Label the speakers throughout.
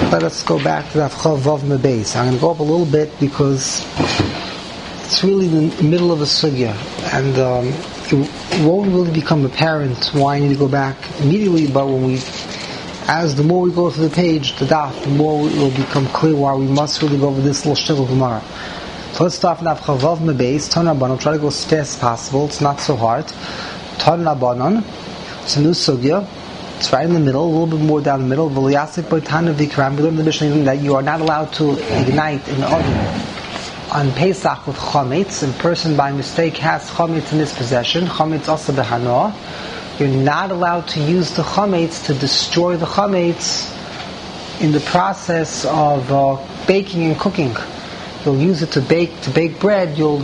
Speaker 1: Let us go back to that Chavav Mebeis. I'm going to go up a little bit because it's really the middle of a sugya, and it won't really become apparent why I need to go back immediately, but the more we go through the page, the daf, the more it will become clear why we must really go over this little shtickle Gemara. So let's start from Chavav Mebeis. Tan Rabbanon, try to go as fast as possible, it's not so hard. Tan Rabbanon, it's a new sugya. It's right in the middle, a little bit more down the middle. We learn the Mishnah that you are not allowed to ignite in the oven on Pesach with chametz. A person by mistake has chametz in his possession. Chametz also behana. You're not allowed to use the chametz to destroy the chametz in the process of baking and cooking. You'll use it to bake bread. You'll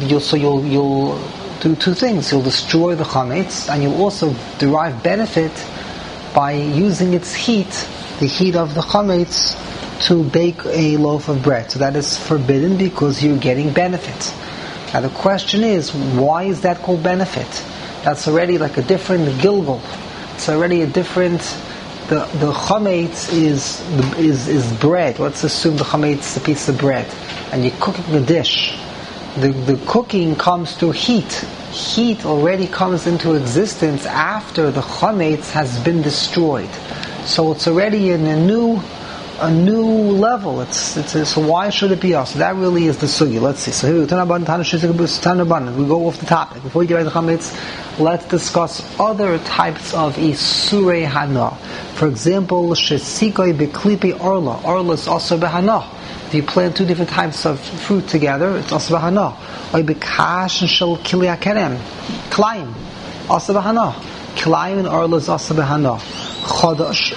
Speaker 1: do two things. You'll destroy the chametz, and you'll also derive benefit by using its heat, the heat of the chametz, to bake a loaf of bread. So that is forbidden because you're getting benefit. Now the question is, why is that called benefit? That's already like a different gilgul. It's already a different. The chametz is bread. Let's assume the chametz is a piece of bread, and you're cooking the dish. The cooking comes through heat. Heat already comes into existence after the chametz has been destroyed. So it's already in a new level. So why should it be us? So that really is the sugi. Let's see. So here we go off the topic. Before we get right to the chametz, let's discuss other types of isurei hana. For example, shesikoi beklipi orla. Orla is also behana. If you plant two different types of fruit together, it's also bahana. Or bekash shel kilya kerem, klaim, also bahana. Klaim and orla is also bahana. Chodosh.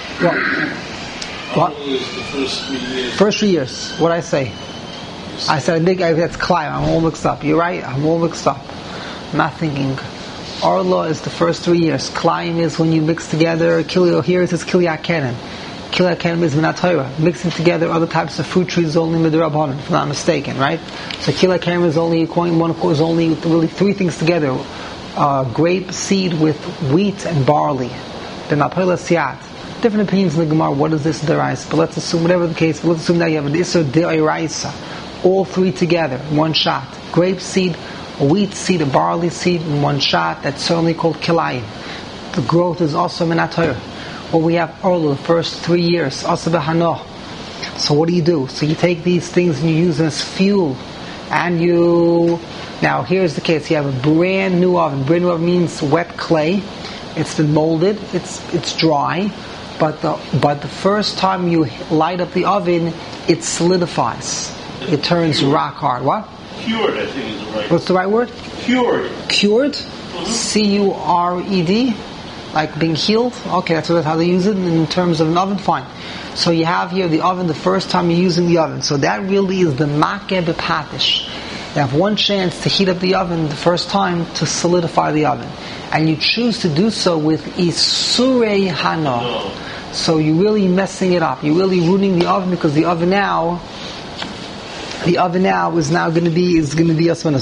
Speaker 1: What? First 3 years. What did I say? I said that's klaim. I'm all mixed up. You're right. I'm all mixed up. I'm not thinking. Orla is the first 3 years. Klaim is when you mix together. Here it says kilya kerem. Kilya kerem is minat Torah. Mixing together other types of fruit trees is only midrabanan, if I'm not mistaken, right? So kilya kerem is only is only really three things together: grape seed with wheat and barley. Then apoila siat. Different opinions in the Gemara. What is this deraisa? But let's assume whatever the case. Let's assume that you have an isur deraisa. All three together, one shot. Grape seed, a wheat seed, a barley seed, in one shot. That's certainly called kilayim. The growth is also minat Torah. Or we have orla, the first 3 years, also behana. So what do? So you take these things and you use them as fuel, and now here's the case. You have a brand new oven. Brand new oven means wet clay. It's been molded. It's dry, but the first time you light up the oven, it solidifies. It turns rock hard. What?
Speaker 2: Cured, I think is the right word.
Speaker 1: What's the right word?
Speaker 2: Cured.
Speaker 1: Cured? Cured? Like being healed? Okay, that's how they use it in terms of an oven. Fine. So you have here the oven the first time you're using the oven. So that really is the makeh b'patish. You have one chance to heat up the oven the first time to solidify the oven. And you choose to do so with isurei hana.
Speaker 2: No.
Speaker 1: So you're really messing it up. You're really ruining the oven because the oven now is now going to be asmana.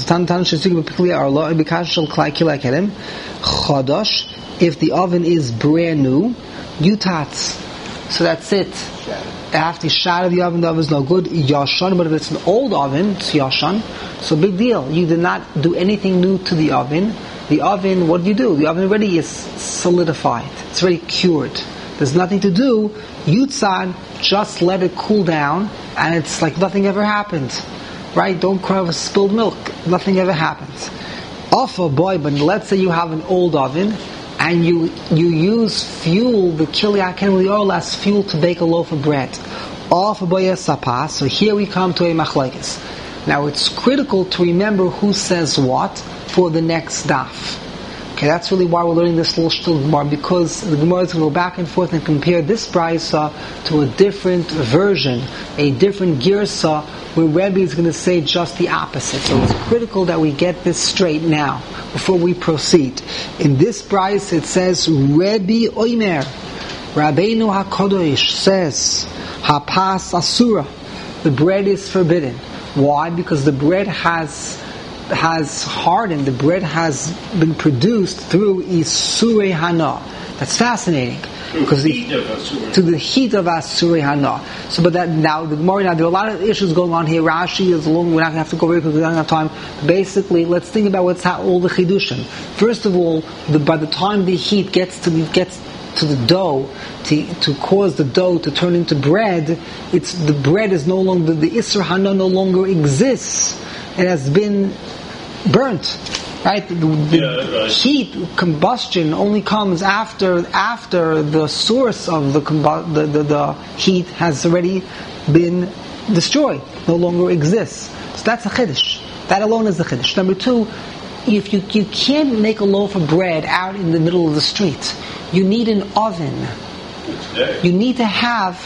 Speaker 1: Chodosh. If the oven is brand new, yutatz. So that's it. After you shot of the oven is no good. Yashan, but if it's an old oven, it's yashan. So big deal. You did not do anything new to the oven. The oven, what do? The oven already is solidified. It's already cured. There's nothing to do. Yutzan, just let it cool down, and it's like nothing ever happened. Right? Don't cry over spilled milk. Nothing ever happens. Awful boy, but let's say you have an old oven, and you use fuel, the kilya kerem orla as fuel to bake a loaf of bread. Awful boy sapas. So here we come to a machlekes. Now it's critical to remember who says what for the next daf. Okay, that's really why we're learning this little shtul Gemara, because the Gemara is going to go back and forth and compare this brisa to a different version, a different girsa, where Rebbe is going to say just the opposite. So it's critical that we get this straight now, before we proceed. In this brisa it says, Rebbe Oimer, Rabbeinu HaKadosh says, Hapas Asura, the bread is forbidden. Why? Because the bread has hardened, the bread has been produced through Isurei Hana. That's fascinating. because to the heat of Asuri Hana. So, but that now the Gemara, there are a lot of issues going on here. Rashi is long. We're not going to have to go very quickly. We don't have time. Basically, let's think about all the chidushim. First of all, by the time the heat gets to the dough, to cause the dough to turn into bread, the bread is no longer, the Isser Hana no longer exists. It has been burnt. Right? The heat, combustion only comes after the source of the heat has already been destroyed, no longer exists. So that's a chiddush. That alone is the chiddush. Number two, if you can't make a loaf of bread out in the middle of the street, you need an oven. You need to have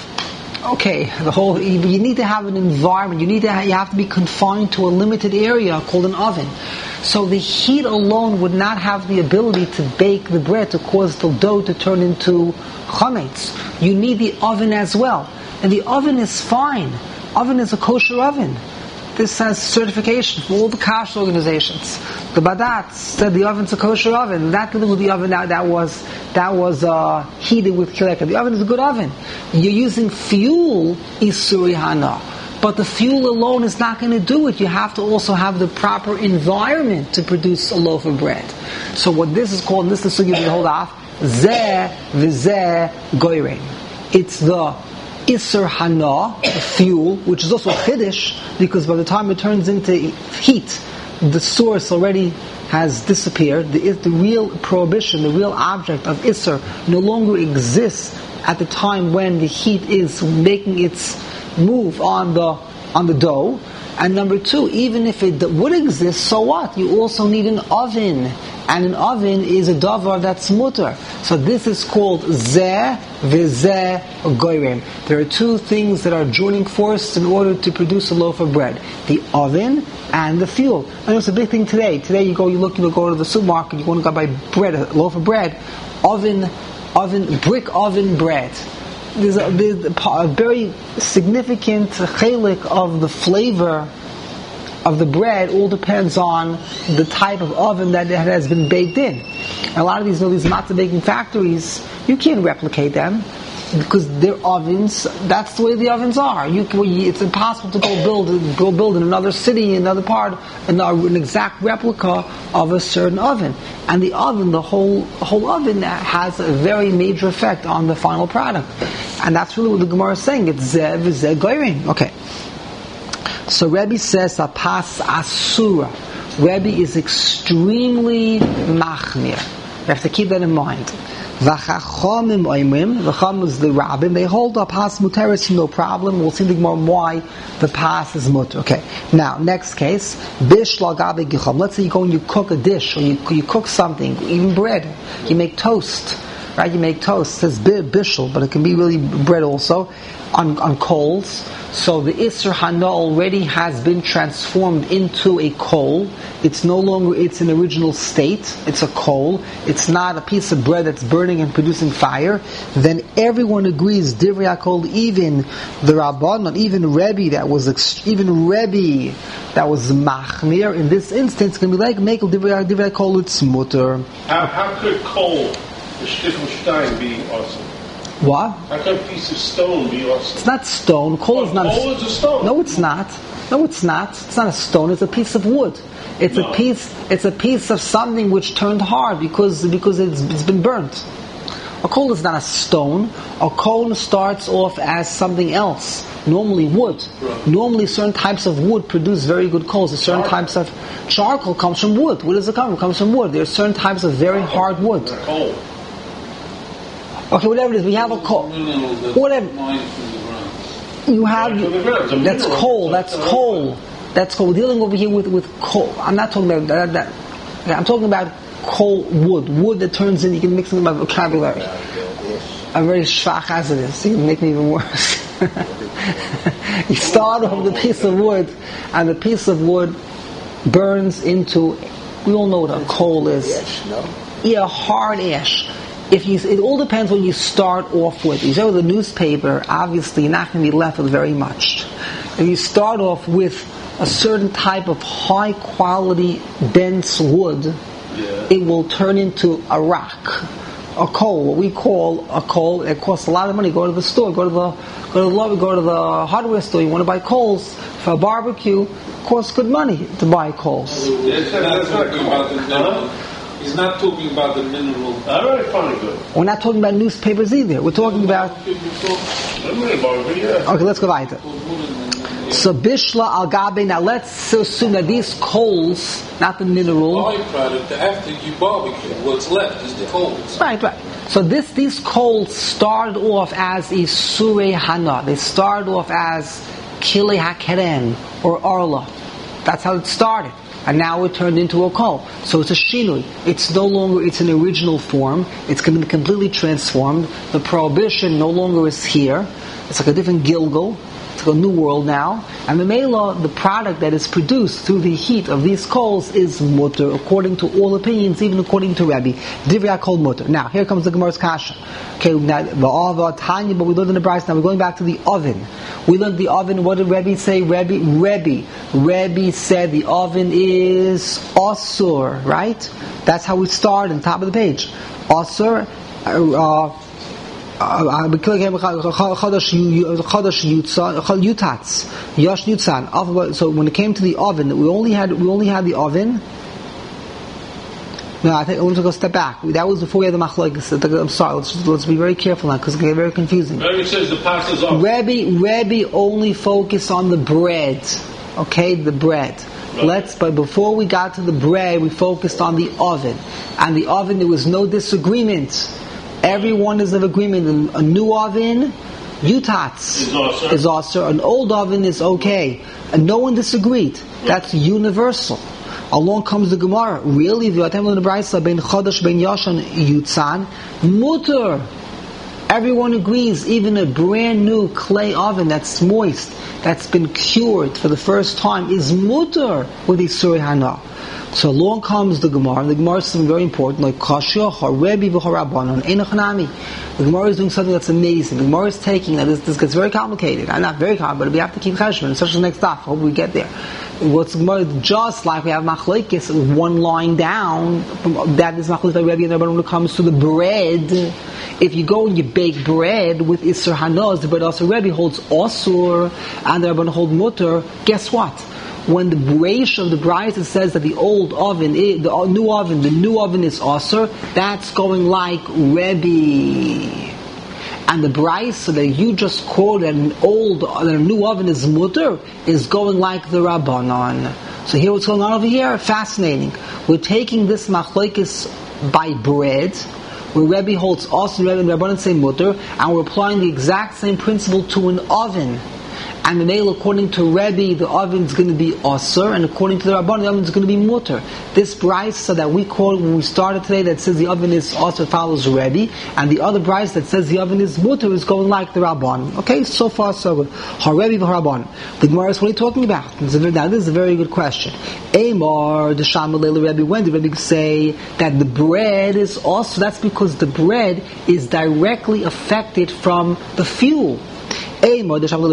Speaker 1: you need to have an environment. You have to be confined to a limited area called an oven. So the heat alone would not have the ability to bake the bread, to cause the dough to turn into chametz. You need the oven as well. And the oven is fine. Oven is a kosher oven. This has certification from all the kosher organizations. The Badat said the oven's a kosher oven. That to do with the oven that was heated with kileka. The oven is a good oven. You're using fuel, Isuri Hana. But the fuel alone is not going to do it. You have to also have the proper environment to produce a loaf of bread. So what this is called, and this is the sugya we hold off, Zeh v'zeh goyrein. It's the Isser Hana, the fuel, which is also chiddush, because by the time it turns into heat, the source already has disappeared. The real prohibition, the real object of Isser no longer exists at the time when the heat is making its move on the dough. And number two, even if it would exist, so what? You also need an oven, and an oven is a davar that's mutter. So this is called zeh v'zeh goyim. There are two things that are joining forces in order to produce a loaf of bread: the oven and the fuel. And it's a big thing today. Today you go to the supermarket, you want to go buy bread, a loaf of bread, brick oven bread. There's a very significant chelik of the flavor of the bread. All depends on the type of oven that it has been baked in. And a lot of these matzah baking factories, you can't replicate them because their ovens, that's the way the ovens are. It's impossible to go build in another city, another part, an exact replica of a certain oven. And the oven, the whole oven, has a very major effect on the final product. And that's really what the Gemara is saying. It's zeh v'zeh goyim. Okay. So Rebbe says apas asura. Rebbe is extremely machmir. You have to keep that in mind. V'chachamim oimrim. The chacham is the rabbin. They hold up pas muteris, no problem. We'll see the Gemara why the pas is muter. Okay. Now, next case. Bish lagabe gicham. Let's say you go and you cook a dish, or you cook something, even bread. You make toast. Right? You make toast. It says bishul, but it can be really bread also, on coals. So the Isser Hana already has been transformed into a coal. It's no longer its an original state. It's a coal. It's not a piece of bread that's burning and producing fire. Then everyone agrees, Divrei HaKol, even the Rabbanon, even Rebbe that was Machmir, in this instance can be like, make Divrei HaKol, it's mutter.
Speaker 2: How could coal, the shtickl stein, be awesome?
Speaker 1: What?
Speaker 2: How can a piece of stone be awesome?
Speaker 1: It's not stone. Coal is not.
Speaker 2: Coal is a stone.
Speaker 1: No, it's not. It's not a stone. It's a piece of wood. It's a piece of something which turned hard because it's been burnt. A coal is not a stone. A coal starts off as something else. Normally wood. Right. Normally certain types of wood produce very good coals. Certain types of charcoal comes from wood. Where does it come from? It comes from wood. There are certain types of very hard wood.
Speaker 2: Coal.
Speaker 1: Okay, whatever it is, we have a coal. Whatever. You have, that's coal. That's coal. We're dealing over here with coal. I'm not talking about that. I'm talking about coal wood that turns in. You can mix it in my vocabulary. I'm very schwach as it is. You can make me even worse. You start off with a piece of wood, and the piece of wood burns into. We all know what a coal is. Yeah, hard ash. It all depends what you start off with. You start with a newspaper, obviously you're not going to be left with very much. If you start off with a certain type of high quality dense wood, it will turn into a rock. a coal, what we call a coal, it costs a lot of money. Go to the store, go to the hardware store. You want to buy coals for a barbecue. It costs good money to buy coals.
Speaker 3: He's not talking about the mineral.
Speaker 1: We're not talking about newspapers either. We're talking about. Okay, let's go weiter. So bishla al gabe. Now let's assume that these coals, not the mineral.
Speaker 3: Byproduct after you barbecue, what's left is the coals.
Speaker 1: Right. So these coals started off as isurei hana. They started off as kile hakeren or arla. That's how it started. And now it turned into a coal. So it's a shinui. It's no longer, it's an original form. It's going to be completely transformed. The prohibition no longer is here. It's like a different Gilgal. It's like a new world now. And the Mela, the product that is produced through the heat of these coals is mutter, according to all opinions, even according to Rebbe. Divrei called mutter. Now, here comes the Gemara's kasha. Okay, now, Tanya, but we learned in the Bryce. Now we're going back to the oven. We learned the oven. What did Rebbe say? Rebbe said the oven is osur, right? That's how we start on the top of the page. Osur. So when it came to the oven, we only had the oven. No, I think let's go a step back. That was before we had the machlokes. I'm sorry. Let's be very careful now because it can get very confusing.
Speaker 2: Rebbe says the pasta's off.
Speaker 1: Rebbe only focused on the bread. Okay, the bread. But before we got to the bread, we focused on the oven. And the oven, there was no disagreement. Everyone is of agreement. A new oven, yutatz, is also. An old oven is okay. And no one disagreed. That's universal. Along comes the Gemara. Really? Mutter. Everyone agrees, even a brand new clay oven that's moist, that's been cured for the first time, is mutter with Isurei Hana. So along comes the Gemara, and the Gemara is something very important, like Kashya, Harebi, V'Harabanon, Einachanami. The Gemara is doing something that's amazing. The Gemara is taking, now this gets very complicated, not very complicated, but we have to keep cheshbon, especially the next daf. I hope we get there. What's the Gemara, just like we have machlokes, one line down, that is machlokes by Rebbe and Rabbanon when it comes to the bread. If you go and you bake bread with Isur Hanaz, the bread also Rebbe holds Osur, and the Rabbanon hold Mutter, guess what? When the Reish of the Brisa says that the old oven, the new oven is Osur, that's going like Rebbe. And the Brisa that you just quoted, that a new oven is Mutter, is going like the Rabbanon. So here what's going on over here? Fascinating. We're taking this machlokes by bread, where Rebbe holds Osur, Rebbe and Rabbanon say Mutter, and we're applying the exact same principle to an oven. And the male, according to Rebbe, the oven is going to be Osur, and according to the Rabbanon, the oven is going to be Mutter. This Brisa that we quoted when we started today, that says the oven is Osur, follows Rebbe, and the other Brisa that says the oven is Mutter is going like the Rabbanon. Okay, so far so good. Harebi v'Harabbanon. The Gemara is, what are you talking about? Now this is a very good question. Amar the Shamalei Rebbe. When did Rebbe say that the bread is also? That's because the bread is directly affected from the fuel. Now these are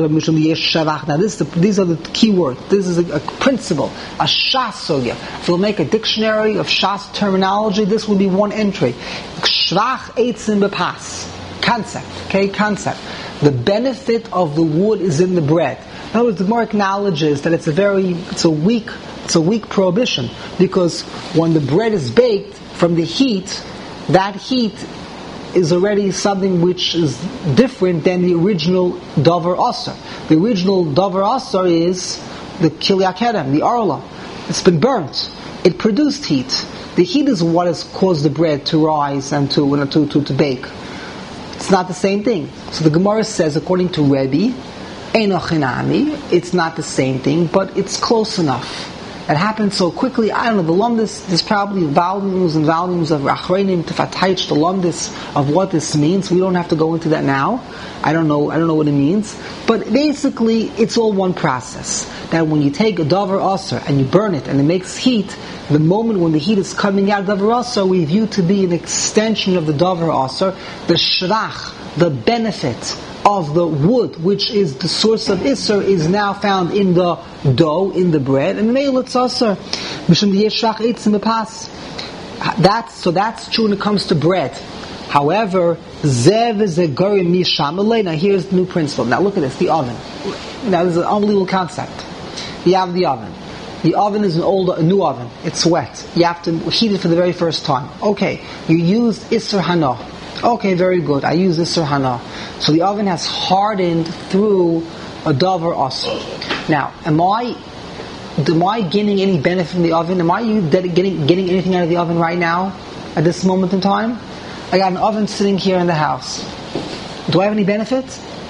Speaker 1: the key words. This is a principle, a shas sugya. If we'll make a dictionary of shas terminology, this will be one entry. Shvach eitzim bepas. Concept. The benefit of the wood is in the bread. In other words, the Gemara acknowledges that it's a weak prohibition, because when the bread is baked from the heat, that heat is already something which is different than the original Davar Asar. The original Davar Asar is the Kilei Hakerem, the Arla. It's been burnt. It produced heat. The heat is what has caused the bread to rise and to bake. It's not the same thing. So the Gemara says, according to Rebbe, Einochinami, it's not the same thing, but it's close enough. It happened so quickly. I don't know. The lumdis, there's probably volumes and volumes of achreinim to fatayich the lumdis of what this means. We don't have to go into that now. I don't know what it means. But basically, it's all one process. That when you take a davar asar and you burn it and it makes heat, the moment when the heat is coming out of davar asar, we view to be an extension of the davar asar, the shrach, the benefit of the wood, which is the source of Isser, is now found in the dough, in the bread, and Meil it's Asr. That's true when it comes to bread. However, zev is a gorim mishamalei. Now here's the new principle. Now look at this, the oven. Now this is an unbelievable concept. You have the oven. The oven is a new oven. It's wet. You have to heat it for the very first time. Okay, you used Isser Hana. Okay, very good. I use Isser Hana. So the oven has hardened through a davar asur. Now, am I getting any benefit from the oven? Am I getting anything out of the oven right now, at this moment in time? I got an oven sitting here in the house. Do I have any benefit?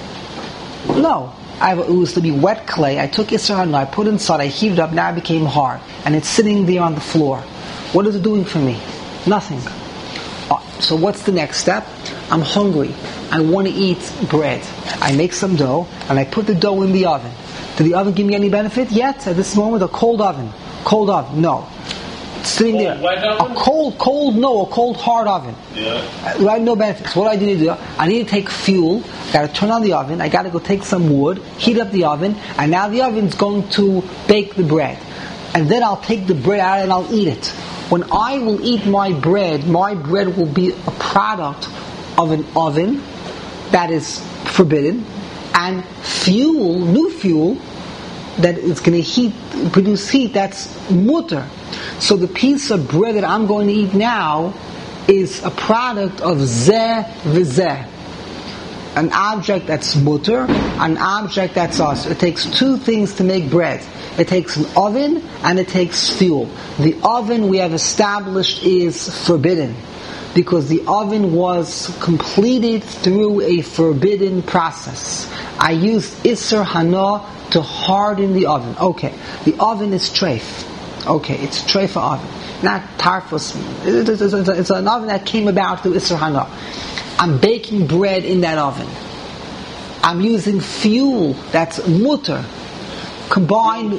Speaker 1: No. It was to be wet clay. I took Isser Hana, I put it inside, I heated it up, now it became hard. And it's sitting there on the floor. What is it doing for me? Nothing. So what's the next step? I'm hungry. I want to eat bread. I make some dough, and I put the dough in the oven. Did the oven give me any benefit yet? At this moment, a cold oven. Cold oven, no. It's sitting there. A cold hard oven.
Speaker 2: Yeah.
Speaker 1: I have no benefits. What do I need to do? I need to take fuel. I got to turn on the oven. I got to go take some wood, heat up the oven, and now the oven's going to bake the bread. And then I'll take the bread out and I'll eat it. When I will eat my bread will be a product of an oven that is forbidden, and fuel, new fuel, that is going to produce heat, that's mutter. So the piece of bread that I'm going to eat now is a product of zeh v'zeh. An object that's mutter, an object that's us. It takes two things to make bread. It takes an oven and it takes fuel. The oven we have established is forbidden because the oven was completed through a forbidden process. I used Isser Hana to harden the oven. Okay, the oven is treif. Okay, it's a treifa oven, not tarfus. It's an oven that came about through Isser Hana. I'm baking bread in that oven. I'm using fuel that's mutter, combined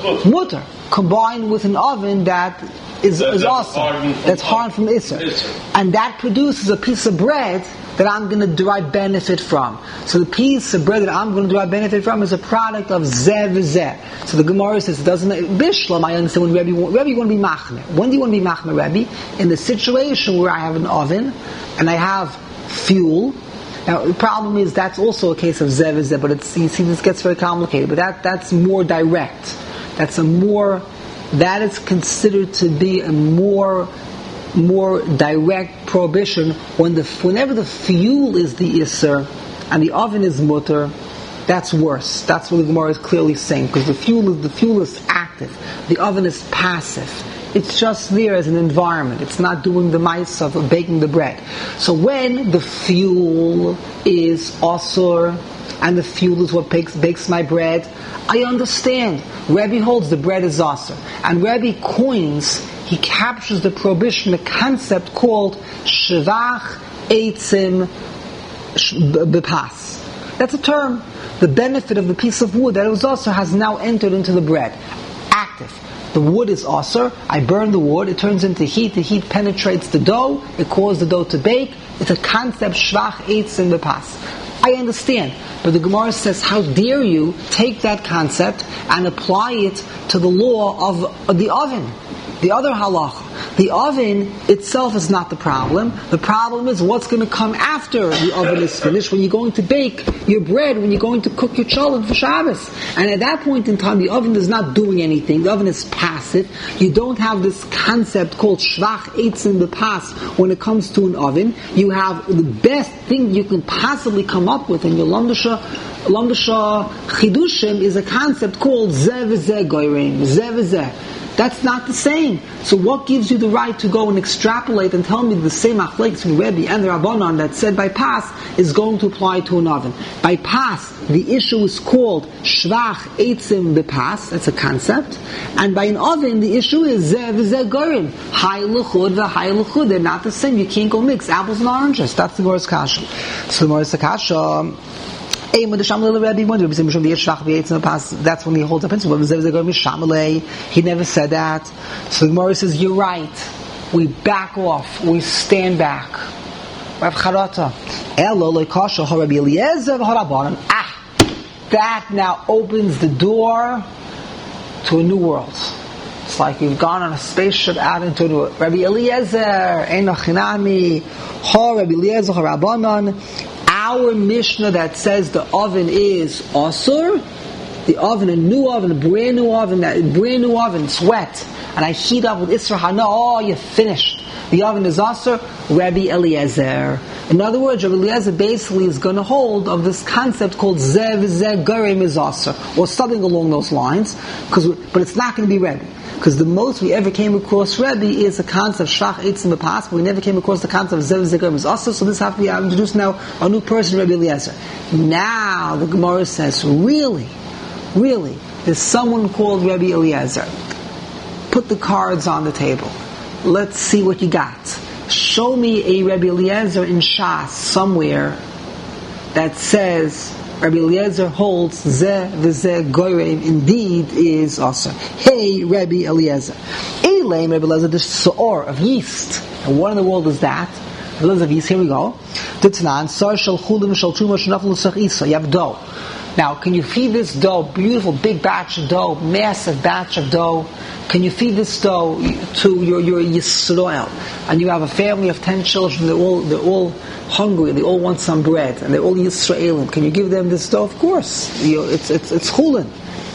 Speaker 1: with an oven that is awesome. That's hard from Isser. And that produces a piece of bread that I'm going to derive benefit from. So the piece of bread that I'm going to derive benefit from is a product of zeh v'zeh. So the Gemara says, it doesn't, Bishlam, I understand when Rebbe you want to be machmir. When do you want to be machmir, Rebbe? In the situation where I have an oven, and I have fuel. Now the problem is that's also a case of zeh v'zeh, but you see this gets very complicated, but that's more direct. That is considered to be a more direct prohibition whenever the fuel is the Isser and the oven is mutter. That's worse. That's what the Gemara is clearly saying, because the fuel is active, the oven is passive. It's just there as an environment. It's not doing the mice of baking the bread. So when the fuel is asur and the fuel is what bakes my bread, I understand. Rebbe holds the bread is asur, and Rebbe coins. He captures the prohibition, a concept called shvach eitzim bepas. That's a term. The benefit of the piece of wood that was asur has now entered into the bread. Active. The wood is asur. I burn the wood. It turns into heat. The heat penetrates the dough. It causes the dough to bake. It's a concept shvach eitzim bepas. I understand. But the Gemara says, how dare you take that concept and apply it to the law of the oven? The other halacha. The oven itself is not the problem. The problem is what's going to come after the oven is finished, when you're going to bake your bread, when you're going to cook your cholent for Shabbos. And at that point in time, the oven is not doing anything. The oven is passive. You don't have this concept called shvach eitzim bepas when it comes to an oven. You have the best thing you can possibly come up with in your Lamdasha Chidushim is a concept called zeh v'zeh goyrein. Zeh v'zeh. That's not the same. So what gives you the right to go and extrapolate and tell me the same achlekes from Rebbe and the Rabbanon that said by pas is going to apply to an oven? By pas, the issue is called shvach eitzim bepas. That's a concept. And by an oven, the issue is zeh v'zeh gorin. Hay l'chud v'hay l'chud. They're not the same. You can't go mix apples and oranges. That's the Gemara's kasha. So the Gemara's kasha. That's when he holds the principle. He never said that. So the Gemara says, you're right. We back off. We stand back. That now opens the door to a new world. It's like you've gone on a spaceship out into the Rabbi Eliezer, Eino Chinami, Ha Rabbi Eliezer, Ha Rabbanan. Our Mishnah that says the oven is asur, the oven, a new oven, a brand new oven, it's wet, and I heat up with Isra Hana, oh, you're finished. The oven is asur, Rabbi Eliezer. In other words, Rabbi Eliezer basically is going to hold of this concept called Zev Zeh Garem is asur, or something along those lines, but it's not going to be Rebbe. Because the most we ever came across Rebbe is the concept of Shlach Eitzim B'Pas, but we never came across the concept of Zev Zeh Garem is asur, so this has to be introduced now, a new person, Rabbi Eliezer. Now, the Gemara says, really, there's someone called Rabbi Eliezer. Put the cards on the table. Let's see what you got. Show me a Rabbi Eliezer in Shas somewhere that says Rabbi Eliezer holds Zeh v'Zeh Goyim indeed is asur. Hey, Rabbi Eliezer. Elaim Rabbi Eliezer, the Sa'or of yeast. And what in the world is that? Rabbi Eliezer of yeast, here we go. T'tanan, Sar shel chulim shel truma shenafel l'sach isa. You have dough. Now, can you feed this dough, beautiful big batch of dough, massive batch of dough? Can you feed this dough to your Yisrael? And you have a family of 10 children, they're all hungry, they all want some bread, and they're all Yisraelim. Can you give them this dough? Of course. It's chulin.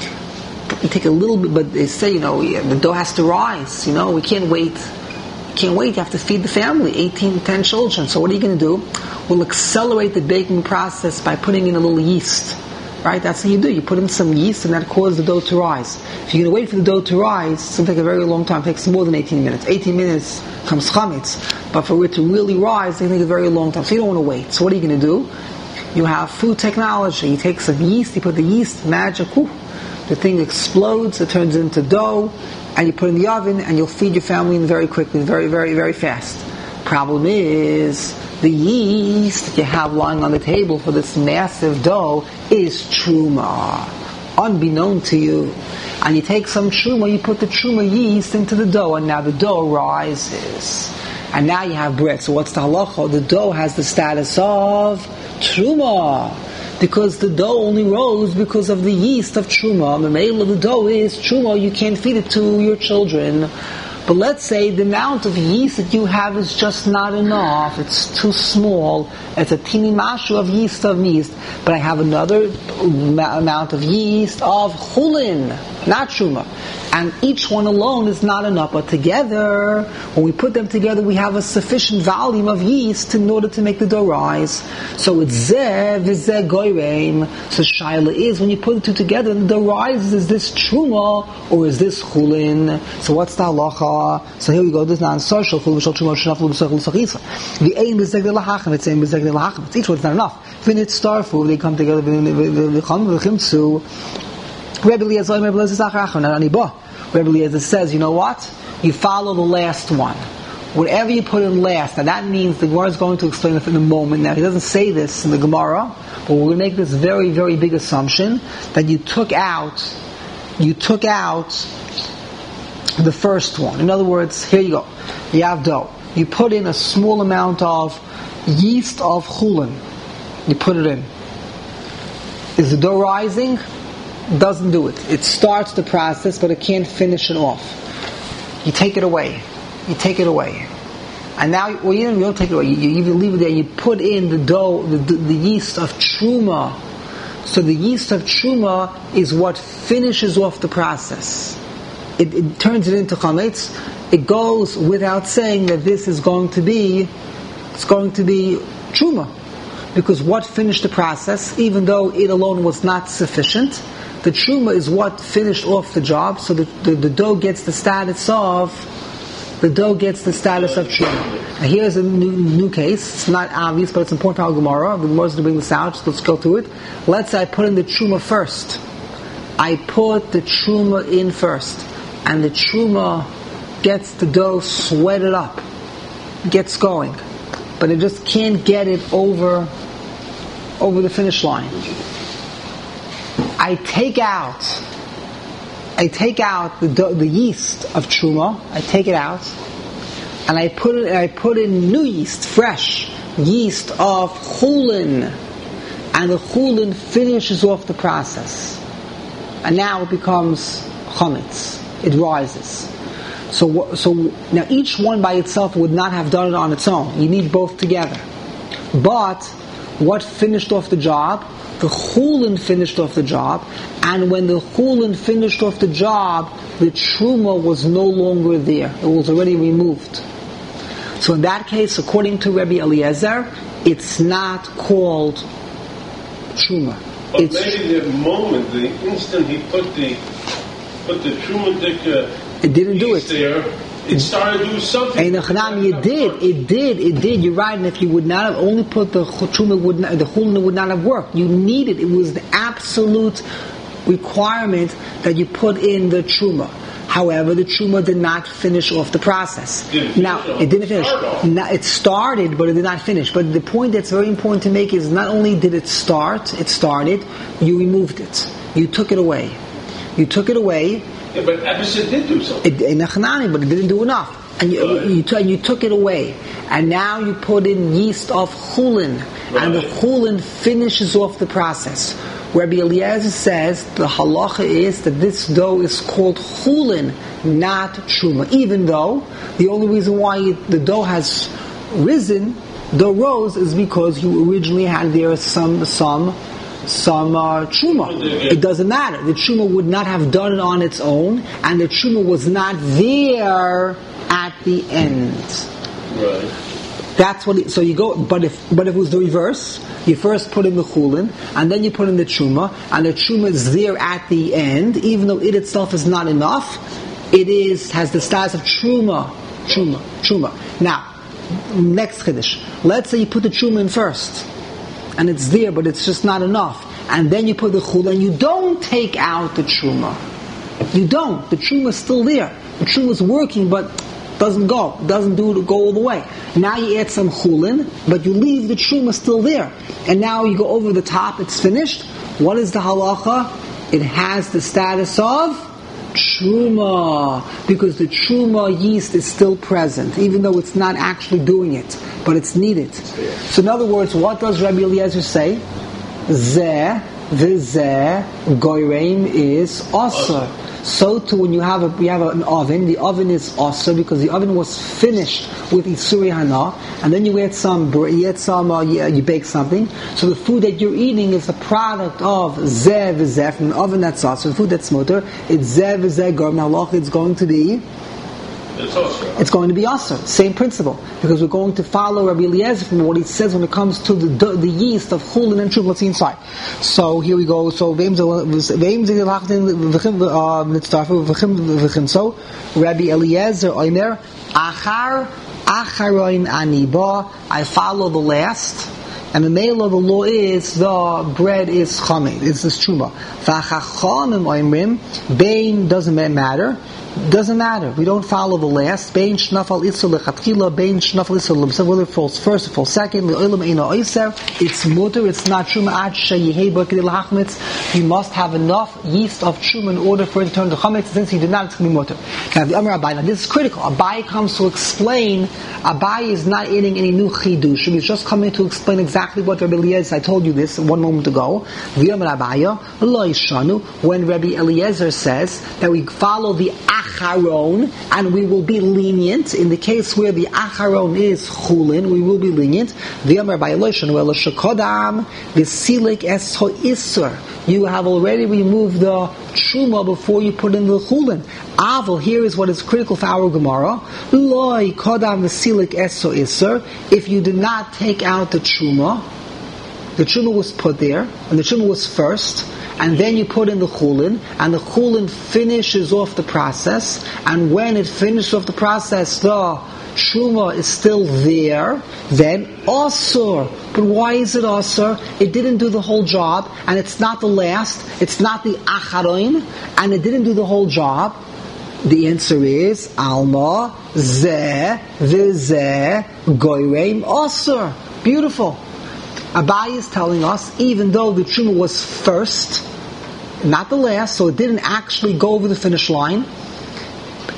Speaker 1: You take a little bit, but they say, the dough has to rise. We can't wait. You have to feed the family, 10 children. So what are you going to do? We'll accelerate the baking process by putting in a little yeast. Right? That's what you do. You put in some yeast and that causes the dough to rise. If you're going to wait for the dough to rise, it's going to take a very long time. It takes more than 18 minutes. 18 minutes comes chametz. But for it to really rise, it takes a very long time. So you don't want to wait. So what are you going to do? You have food technology. You take some yeast, you put the yeast, magic, the thing explodes, it turns into dough, and you put it in the oven, and you'll feed your family very quickly, very, very, very fast. Problem is, the yeast that you have lying on the table for this massive dough is truma, unbeknown to you. And you take some truma, you put the truma yeast into the dough, and now the dough rises. And now you have bread. So what's the halacha? The dough has the status of truma, because the dough only rose because of the yeast of truma. The male of the dough is truma, you can't feed it to your children. But let's say the amount of yeast that you have is just not enough. It's too small. It's a teeny mashu of yeast. But I have another amount of yeast of chulin, not truma. And each one alone is not enough. But together, when we put them together, we have a sufficient volume of yeast in order to make the dough rise. So it's zeh v'zeh goyim. So shaila is, when you put the two together, the dough rises. Is this truma or is this chulin? So what's the halacha? So here we go. This is not social chulin shel truma shenaflu b'sachul sachisa. The aim is zegdei lahachim. It's aim is zegdei lahachim. Each one's not enough. Vinit starfu. They come together. Rebbe Eliezer says, you know what? You follow the last one. Whatever you put in last, now that means the Gemara is going to explain it in a moment. Now he doesn't say this in the Gemara, but we're going to make this very, very big assumption that you took out the first one. In other words, here you go. You have dough. You put in a small amount of yeast of chulin. You put it in. Is the dough rising? Doesn't do it. It starts the process, but it can't finish it off. You take it away. And now, you don't take it away. You even leave it there. You put in the dough, the yeast of truma. So the yeast of truma is what finishes off the process. It turns it into chametz. It goes without saying that this is going to be truma. Because what finished the process, even though it alone was not sufficient, the truma is what finished off the job, so the dough gets the status of truma. Now here's a new case. It's not obvious, but it's important for our Gemara. The Gemara is to bring this out, so let's go to it. Let's say I put in the truma first. I put the truma in first, and the truma gets the dough sweated up, gets going, but it just can't get it over the finish line. I take out the yeast of truma. I take it out, and I put in new yeast, fresh yeast of chulin, and the chulin finishes off the process, and now it becomes chametz. it rises. So now each one by itself would not have done it on its own. You need both together. But what finished off the job? The chulin finished off the job, and when the chulin finished off the job, the truma was no longer there. It was already removed. So in that case, according to Rabbi Eliezer, it's not called truma.
Speaker 2: But maybe the moment, the instant he put the trumatic
Speaker 1: it didn't do it.
Speaker 2: There, it started to do something.
Speaker 1: It did. You're right. And if you would not have only put the truma, the chulin would not have worked. You needed. It was the absolute requirement that you put in the truma. However, the truma did not finish off the process. It didn't finish. It started, but it did not finish. But the point that's very important to make is not only did it started, you removed it. You took it away. Yeah,
Speaker 2: but Episode did do something.
Speaker 1: But it didn't do enough. And you took it away. And now you put in yeast of chulin. Right. And the chulin finishes off the process. Rabbi Eliezer says the halacha is that this dough is called chulin, not truma. Even though the only reason why the dough has rose is because you originally had there some truma. It doesn't matter. The truma would not have done it on its own, and the truma was not there at the end.
Speaker 2: Right.
Speaker 1: That's what. So you go. But if it was the reverse, you first put in the chulin, and then you put in the truma, and the truma is there at the end, even though it itself is not enough. It has the status of truma. Now, next chiddush. Let's say you put the truma in first, and it's there, but it's just not enough. And then you put the chulin, and you don't take out the truma. You don't. The truma is still there. The truma is working, but doesn't go all the way. Now you add some chulin, but you leave the truma still there. And now you go over the top, it's finished. What is the halacha? It has the status of truma, because the truma yeast is still present, even though it's not actually doing it, but it's needed. So in other words, what does Rabbi Eliezer say? Zeh v'zeh goyreim is asur. So too, when we have an oven, the oven is asur because the oven was finished with isuri hana, and then you bake something. So the food that you're eating is a product of zeh v'zeh from an oven that's asur. The food that's mutter, it's zeh v'zeh goyreim. Now, it's going to be. It's going to be asur. Same principle, because we're going to follow Rabbi Eliezer from what he says when it comes to the yeast of chulin and truma. Let's see inside. So here we go. So Rabbi Eliezer oimer acharoin aniba. I follow the last. And the male of the law is the bread is chametz. It's this truma. V'chachamim oimrim bein doesn't matter. Doesn't matter. We don't follow the last. Bein shnafal isur lechatchila, bein shnafal isur l'msav. Whether it falls first or falls second, le'olam eino oiser. It's mutter. It's not truma. Ad sheyehei b'kedei l'hachmetz. You must have enough yeast of truma in order for it to turn to chametz. Since you did not, it's going to be mutter. Now the Amar Abai. Now this is critical. Abai comes to explain. Abai is not adding any new chidush. He's just coming to explain exactly what Rabbi Eliezer. I told you this one moment ago. The Amar Abai lo yishanu. When Rabbi Eliezer says that we follow the acharon, and we will be lenient in the case where the acharon is chulin. We will be lenient. The Amar Abai lo yishanu ela shekodam v'silik es ho'isur. You have already removed the truma before you put in the chulin. Aval, here is what is critical for our Gemara. Loi kodam v'silik es ho'isur. If you did not take out the truma was put there, and the truma was first, and then you put in the chulin, and the chulin finishes off the process, and when it finishes off the process, the truma is still there, then asur. But why is it asur? It didn't do the whole job, and it's not the last, it's not the acharon, and it didn't do the whole job. The answer is alma zeh v'zeh goyreim asur. Beautiful. Abai is telling us, even though the truma was first, not the last, so it didn't actually go over the finish line,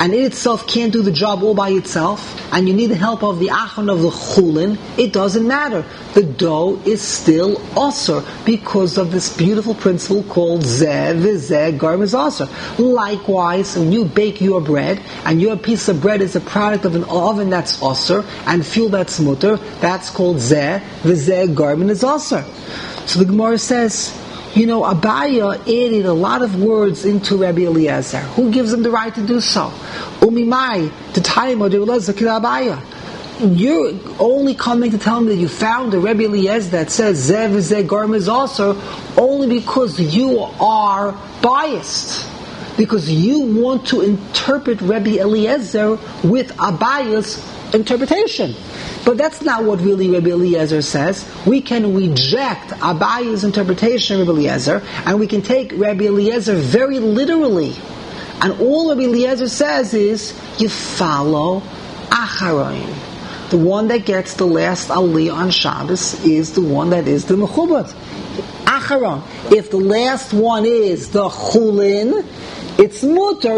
Speaker 1: and it itself can't do the job all by itself, and you need the help of the achron of the chulin, it doesn't matter. The dough is still osur because of this beautiful principle called zeh v'zeh garm is osur. Likewise, when you bake your bread, and your piece of bread is a product of an oven that's osur, and fuel that's mutter, that's called zeh v'zeh garm is osur. So the Gemara says, Abaya added a lot of words into Rabbi Eliezer. Who gives him the right to do so? Umimai, the time of Rabbi Eliezer Abaya. You're only coming to tell me that you found a Rabbi Eliezer that says Zeh v'zeh garm is also only because you are biased. Because you want to interpret Rabbi Eliezer with Abaya's interpretation. But that's not what really Rabbi Eliezer says. We can reject Abaya's interpretation of Rabbi Eliezer, and we can take Rabbi Eliezer very literally. And all Rabbi Eliezer says is, you follow Acharon. The one that gets the last Aliyah on Shabbos is the one that is the Mechubad. Acharon. If the last one is the Chulin, it's mutter,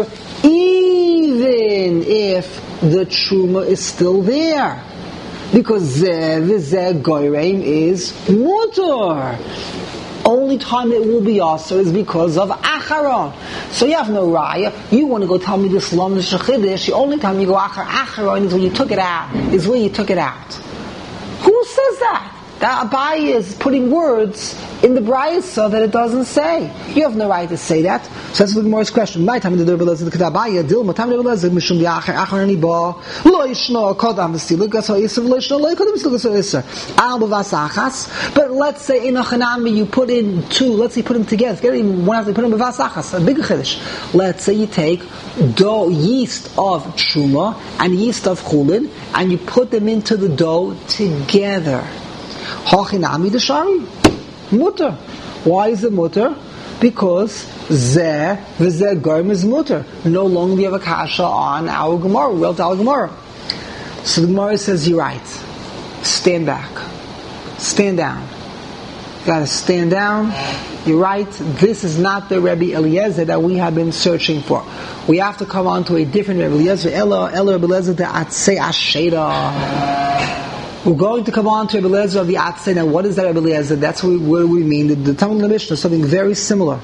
Speaker 1: even if the Truma is still there. Because Zeh v'zeh goyreim is mutter. Only time it will be also is because of Acharon. So you have no raya. You want to go tell me this Lam Shechidish. The only time you go Acharon is when you took it out. Is when you took it out. Who says that? That Abaye is putting words in the Brayso that it doesn't say. You have no right to say that. So that's the Gemara's question. My time in the Abaye Dilma time in the Abaye Mishum Yacher Acharani Ba Lo Yishno Kodam V'Stilukas So Yisrael Lo Yishno Lo Kodam V'Stilukas So Yisrael Al B'Vasachas. But let's say in a Chanami you put in two. Let's say you put them together. Get them one after you put them B'Vasachas. A big chiddush. Let's say you take dough, yeast of Truma and yeast of Chulin, and you put them into the dough together. Hachinami Deshari. Mutter. Why is it mutter? Because Zeh v'zeh garm is mutter. No longer do you have a kasha on our Gemara. Well, to our Gemara. So the Gemara says, you're right. Stand back. Stand down. You gotta stand down. You're right. This is not the Rabbi Eliezer that we have been searching for. We have to come on to a different Rabbi Eliezer. Ella Rabbi Eliezer the Atzei Asheda. We're going to come on to Rabbi Eliezer of the Atzei. Now, what is that Rabbi Eliezer? That's what we mean. The Talmud of the Mishnah is something very similar.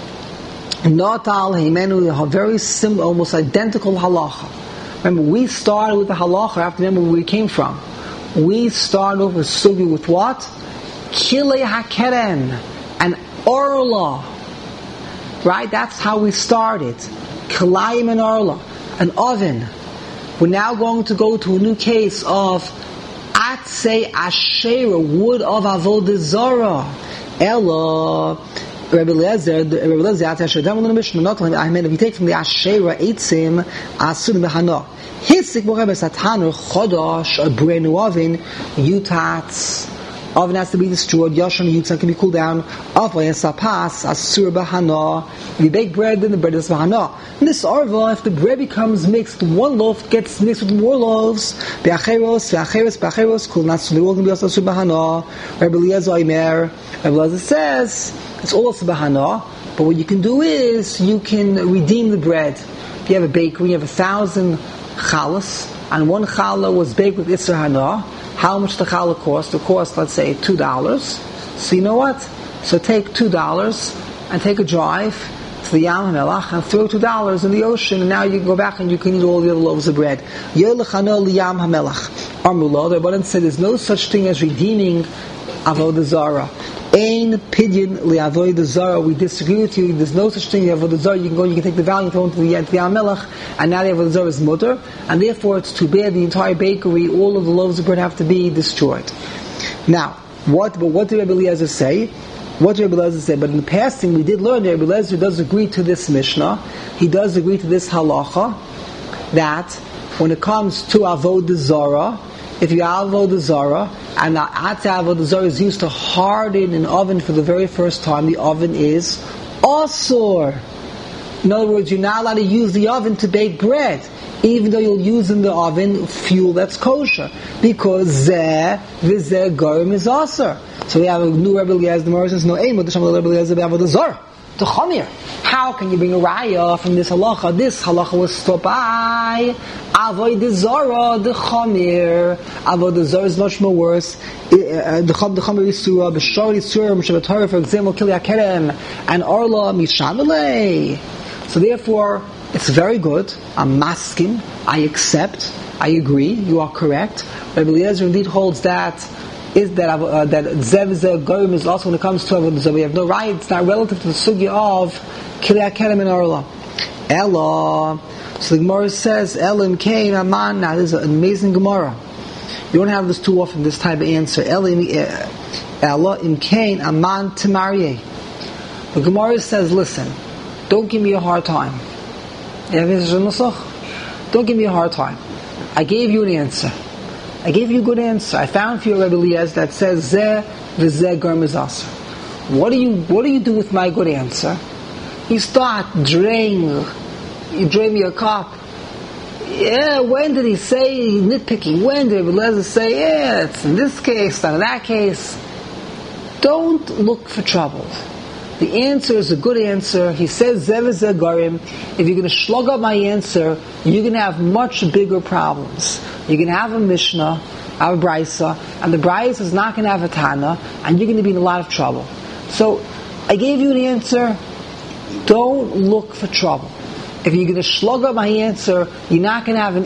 Speaker 1: Not al Heimenu, a very similar, almost identical halacha. Remember, we started with the halacha. I have to remember where we came from. We started off with sugi with what? Kilei hakeren, an orla. Right? That's how we started. Kilayim and orla, an oven. We're now going to go to a new case of Atzei Asherah, wood of Avodah Zarah. Ella, Rabbi Eliezer, Atzei Asherah. If you take from the Asherah, Eitzim, Asun Behana. Hisik Morebes Atanur, Chodosh, a brand new oven, Yutatz. Oven has to be destroyed. Yashon Yutzah can be cooled down. Avay Sapas, Asur Bahana. If you bake bread, then the bread is Bahana. In this Arva, if the bread becomes mixed, one loaf gets mixed with more loaves. Be'acheros, Kul Natsu, they're all going to be also Asur Bahana. Rabbi Eliezer Omer. Rabbi Eliezer says, it's all Asur Bahana. But what you can do is, you can redeem the bread. If you have a bakery, you have 1,000 challahs, and one challah was baked with Isser Hana. How much the challah cost? It cost, let's say, $2. So you know what? So take $2 and take a drive to the Yam HaMelach and throw $2 in the ocean, and now you can go back and you can eat all the other loaves of bread. Yelechano liyam HaMelach. Amrullah, the Rebbeinu said there's no such thing as redeeming Avodah Zarah. Ein pidyon li'avodah zarah. We disagree with you. There's no such thing as avodah zarah. You can go, you can take the value, throw into the Yam Melech, and now the avodah zarah is mutter, and therefore it's too bad. The entire bakery, all of the loaves of bread have to be destroyed. Now, what did Rabbi Eliezer say? What did Rabbi Eliezer say? But in the past thing we did learn that Rabbi Eliezer does agree to this Mishnah. He does agree to this halacha that when it comes to avodah zarah, if you have avodah zarah, and the atzei avodah zarah is used to harden an oven for the very first time, the oven is asur. In other words, you're not allowed to use the oven to bake bread, even though you'll use in the oven fuel that's kosher, because zeh v'zeh garim is asur. So we have a new Rebbe Eliezer. The Gemara says, "No, ein Rebbe Eliezer be'avodah zarah." to Chamir. How can you bring a raya from this halacha? This halacha was stopped by Avodah Zarah, the Chamir. Avodah Zarah is much more worse. The Chamir Yisura, B'shar Yisura, M'shabat Torah, for example, Kili Akerem, and Orla Mishamalei. So therefore, it's very good. I'm masking. I accept. I agree. You are correct. Rabbi Eliezer indeed holds that Zev Goyim is also when it comes to Avodah Zarah. We have no right. It's not relative to the sugya of Kili Akerem and Orla. Ella. So the Gemara says, Ella and Cain Aman. Now this is an amazing Gemara. You don't have this too often, this type of answer. Ella in Cain Aman Timarye. The Gemara says, listen, don't give me a hard time. Don't give me a hard time. I gave you an answer. I gave you a good answer. I found for you Rabbi Eliezer that says Zeh v'zeh garm is aser. What do you do with my good answer? You start draining. You drain me a cup. Yeah, when did he say nitpicking? When did Rabbi Eliezer say, yeah, it's in this case, not in that case? Don't look for trouble. The answer is a good answer. He says Zev v'zeh garim. If you're going to slug up my answer, you're going to have much bigger problems. You're going to have a Mishnah, have a Brisa, and the Brisa is not going to have a Tana, and you're going to be in a lot of trouble. So, I gave you an answer. Don't look for trouble. If you're going to slug up my answer, you're not going to have an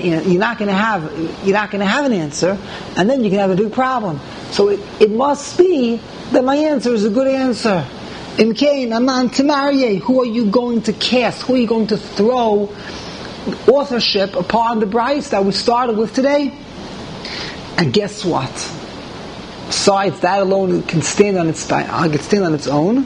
Speaker 1: answer, and then you can have a big problem. So it must be that my answer is a good answer. In Cain, Aman Timarye, who are you going to cast? Who are you going to throw authorship upon the Bryce that we started with today? And guess what? Besides that alone, it can stand on its own.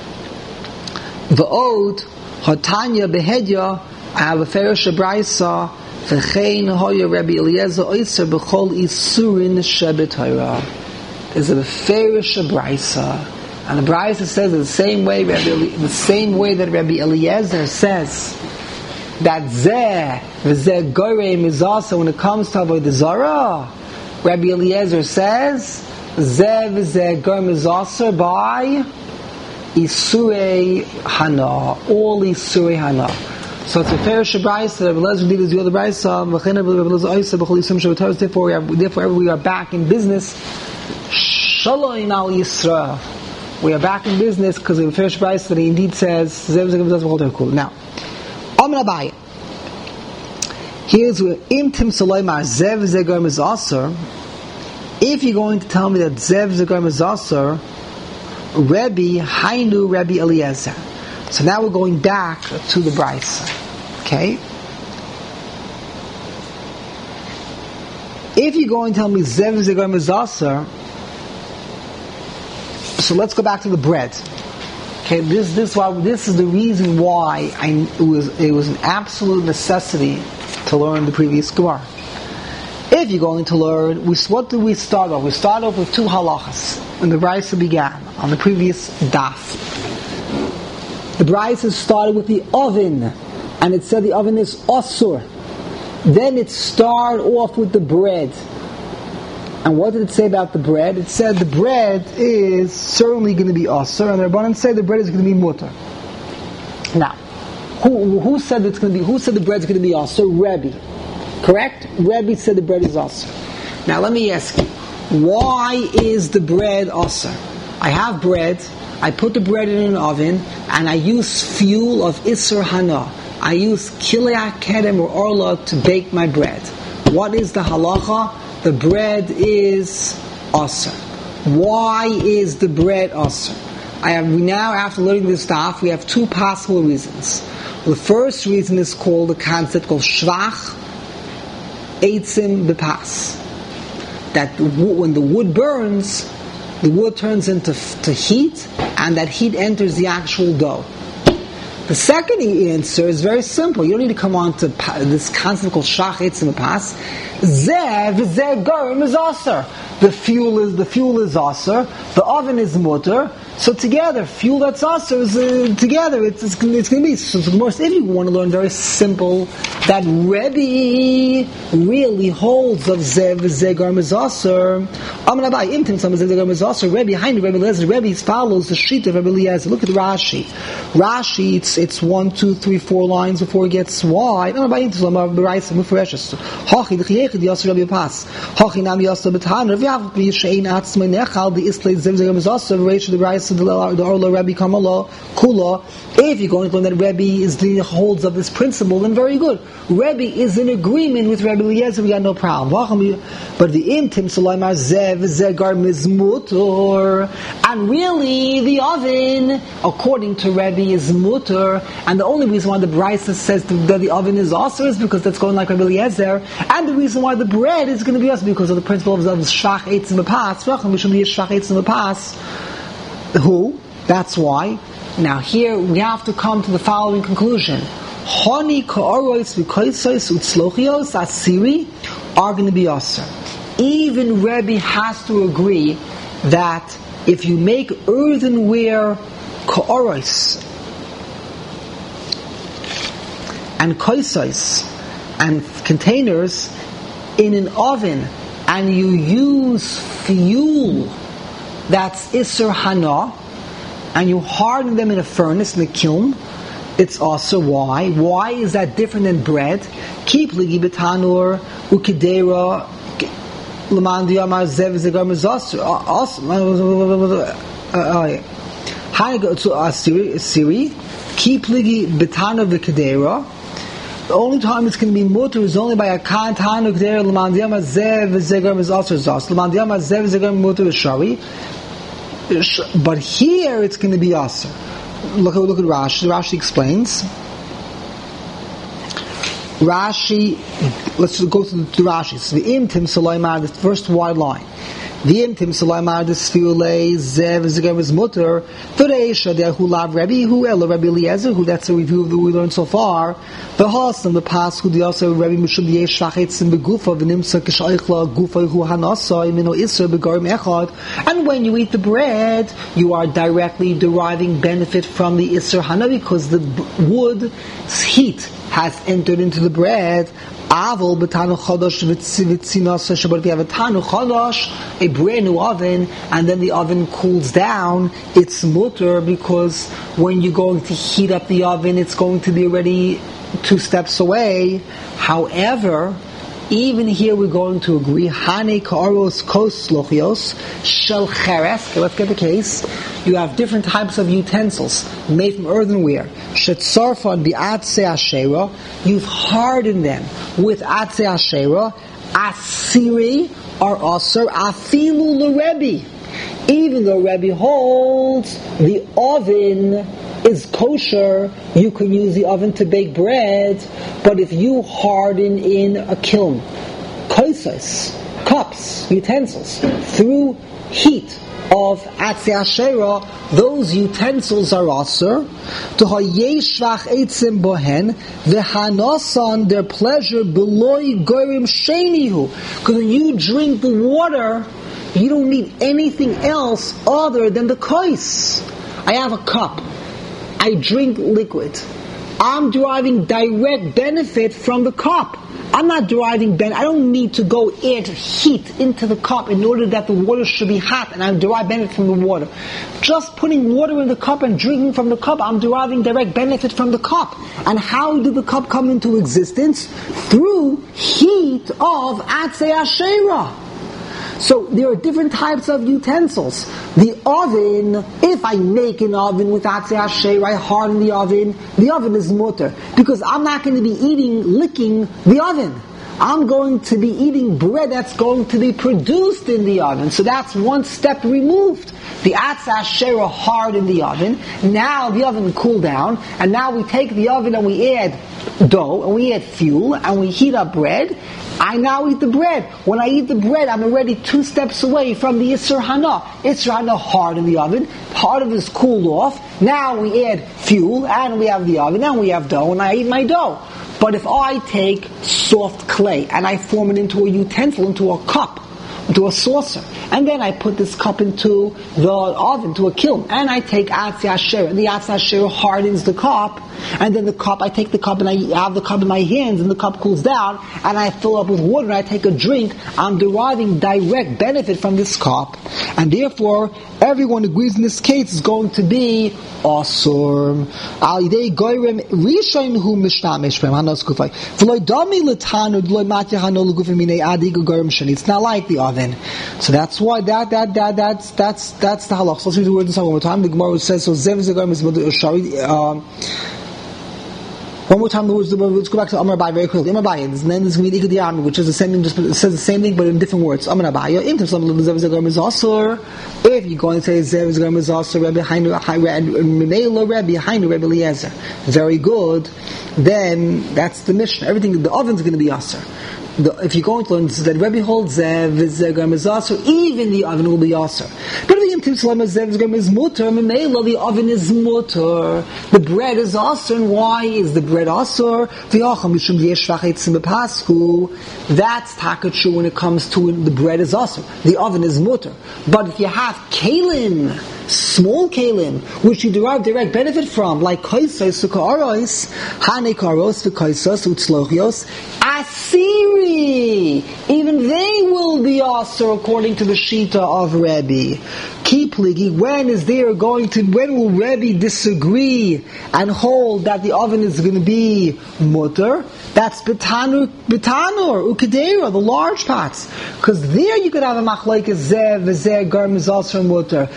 Speaker 1: V'od Hatanya Behedya, I have a Ferish Braysa, V'chein Hoya Rabbi Eliezer Oyser B'chol Isurin Shebet Torah. There's a Ferish Braysa. And the Braysa says the same way that Rabbi Eliezer says that Zeh v'zeh goreim is also when it comes to Avodah Zarah. Rabbi Eliezer says Zeh v'zeh goreim is also by Isurei Hana, all Isurei Hana. So it's a fair Braysa. Rabbi Eliezer did the other Braysa. Therefore, we are back in business. Shalom al Yisrael. We are back in business because of the first price that he indeed says now, Amen Abaye. Here's where Imtim Saloimar Zev Zegarm is Aser. If you're going to tell me that Zev Zegarm is Aser, Rebbe Hainu Rebbe Eliezer. So now we're going back to the Bryce. Okay? If you're going to tell me Zev Zegarm is Aser, so let's go back to the bread. Okay, this is the reason why it was an absolute necessity to learn the previous Gemara. If you're going to learn, what do we start off? We start off with two halachas when the Braysa began on the previous daf. The Braysa started with the oven, and it said the oven is osur. Then it started off with the bread. And what did it say about the bread? It said the bread is certainly going to be asur, and the Rabbanan say the bread is going to be mutar. Now, who said it's going to be? Who said the bread is going to be asur? Rebbe, correct? Rebbe said the bread is asur. Now, let me ask you, why is the bread asur? I have bread. I put the bread in an oven, and I use fuel of isur hana. I use kilei kedem or orla to bake my bread. What is the halacha? The bread is asur. Why is the bread asur? Now, after learning this stuff, we have two possible reasons. The first reason is called the concept called shvach eitzim bepas. That when the wood burns, the wood turns into heat, and that heat enters the actual dough. The second answer is very simple. You don't need to come on to this concept called shach eitzim bepas. Zev garim is asur. the fuel is aser, the oven is mutter. So together, fuel that's aser is together. It's going to be. So if you want to learn very simple, that Rebbe really holds of zev zegar mizaser. Amanabai imtim some zegar mizaser. Rebbe behind Rebbe Eliezer. Rebbe follows the sheet of Rebbe Eliezer. Look at Rashi. Rashi, it's 1, 2, 3, 4 lines before it gets wide. Amanabai imtim some of the rice and mufreshes. Hachi the chiyechid yaser Rebbe pas. Hachi nam yaser betan. Rebbe have to be shein atzmei nechal the islay zev zegar mizaser. Reish the rice. The Orla Rebbe Kamala Kula. If you're going to learn that Rebbe is the holds of this principle, then very good. Rebbe is in agreement with Rebbe Eliezer, we got no problem. But the intim Solaimar Zev Zegar Mizmutor, and really the oven, according to Rebbe, is mutter, and the only reason why the Brisa says that the oven is also is because that's going like Rebbe Eliezer, and the reason why the bread is going to be also because of the principle of Shach Eitz in the past. We should be Shach Eitz in the past. Who? That's why. Now here we have to come to the following conclusion. Honi ka'arois v'koisos utzlochios asiri are going to be aser. Even Rebbe has to agree that if you make earthenware ka'arois and koisos and containers in an oven and you use fuel that's Isser Hana, and you harden them in a furnace, in a kiln, it's also why. Why is that different than bread? Keep ligi betanur, ukidera, lamandi amar zev zegar mezasur. Haniga to Asiri, keep ligi betanur v'kidera. The only time it's going to be mutter is only by a kantanu kidera, lamandi amar zev zegar mezasur zas. Lamandi amar zev zegar mutter v'shari. But here it's going to be aser. Look at Rashi. Rashi explains. Let's go to Rashi. So the imtim saloimar, the first wide line. The imtim saloimar, the sfiulei zev zegar is mutter. Toreisha de who lav Rebbe who el Rebbe Eliezer who that's a review of the we learned so far. The hasam the pas who the also Rebbe Mishum yesh shachets in begufa v'nimsa k'shaychla gufa hu hanasa imino iser begarim echad. And when you eat the bread, you are directly deriving benefit from the iser hana because the wood's heat has entered into the bread. Avol betanu chodosh v'tzinas shabbat. If you have a tanu chodosh, a brand new oven, and then the oven cools down, it's mutter because when you're going to heat up the oven, it's going to be already 2 steps away. However, even here we're going to agree. Hane ka'aros kos lochios shel cheres. Okay, let's get the case. You have different types of utensils made from earthenware. Shetzarfan bi'atse ashera. You've hardened them with atse ashera. Asiri are aser afilu l'Rebbe. Even though Rebbe holds the oven is kosher, you can use the oven to bake bread, but if you harden in a kiln, koisos, cups, utensils, through heat of Atze Asherah, those utensils are aser, to hayeshvach eitzim bohen, v'hanasan their pleasure beloy gorim shenihu. Because when you drink the water, you don't need anything else other than the kois. I have a cup. I drink liquid. I'm deriving direct benefit from the cup. I'm not deriving benefit. I don't need to go add heat into the cup in order that the water should be hot and I derive benefit from the water. Just putting water in the cup and drinking from the cup, I'm deriving direct benefit from the cup. And how did the cup come into existence? Through heat of Atze Asherah. So there are different types of utensils. The oven, if I make an oven with Atze Asherah, I harden the oven is mutter. Because I'm not going to be licking the oven. I'm going to be eating bread that's going to be produced in the oven. So that's one step removed. The Atze Asherah hard in the oven. Now the oven cooled down. And now we take the oven and we add dough and we add fuel and we heat up bread. I now eat the bread. When I eat the bread, I'm already 2 steps away from the Isser Hana. Isser Hana hard in the oven. Part of it is cooled off. Now we add fuel and we have the oven and we have dough and I eat my dough. But if I take soft clay and I form it into a utensil, into a cup, into a saucer, and then I put this cup into the oven, to a kiln, and I take Atzi Asher, and the Atzi Asher hardens the cup, and then I take the cup and I have the cup in my hands, and the cup cools down, and I fill up with water, and I take a drink. I'm deriving direct benefit from this cup, and therefore everyone agrees in this case is going to be Asur. It's not like the oven. So that's why that's the halach. So let's read the words one more time. The Gemara says, so Zev Zegarim is one more time, let's go back to Amar Abai very quickly. Amar Abai, and then there's going to be Ikad Yami, which is the same thing, just it says the same thing, but in different words. Amar Abai, if you're going to say Zev Zegarim is Asur, Rebbe Eliezer, very good, then that's the Mishnah. Everything, the oven's going to be Asur. If you're going to learn that Rebbe holds Zev Zegarim is Asur, even the oven will be Asur. But if Zev Zegarim is Mutter, the oven is Mutter. The bread is Asur, and why is the bread Asur? That's taka true when it comes to the bread is Asur. The oven is Mutter. But if you have Kalim, small kalim, which you derive direct benefit from, like kaisos ukaros, hanekaros v'kaisos utzlochios, asiri, even they will be also according to the shita of Rebbe. Keep ligi. When will Rebbe disagree and hold that the oven is going to be mutter? That's betanur ukadera, the large pots, because there you could have a machlokes zev zegarim is also mutter.